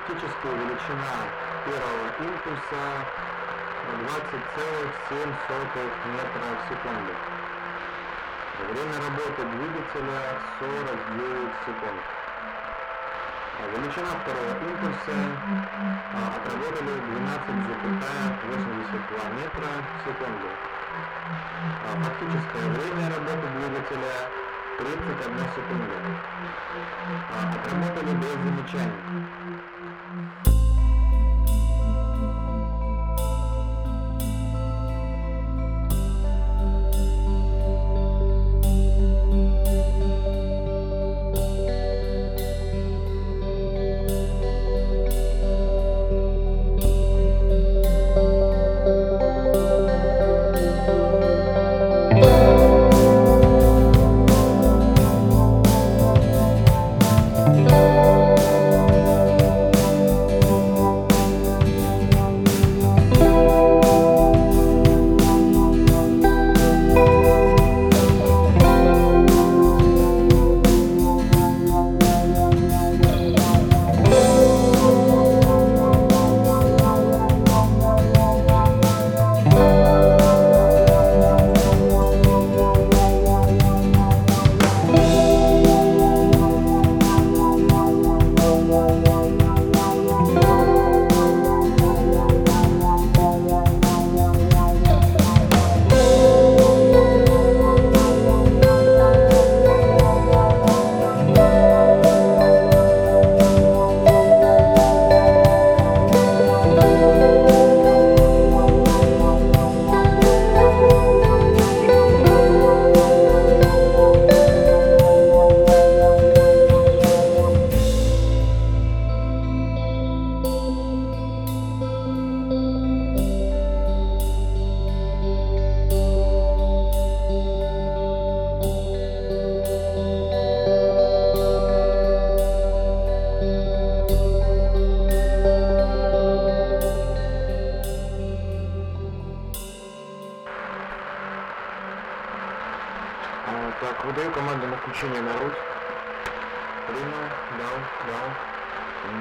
фактическая величина первого импульса 20,7 метра в секунду. Время работы двигателя 49 секунд. Величина второго импульса отработали 12,82 метра в секунду. Фактическое время работы двигателя 31 секунда. Отработали без замечаний. Так, выдаю команду на включение на руль. Принял, дал.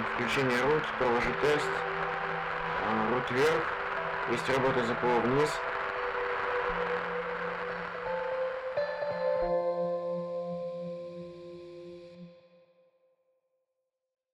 Включение руль, провожу тест. Руль вверх. Есть работа ЗПО вниз.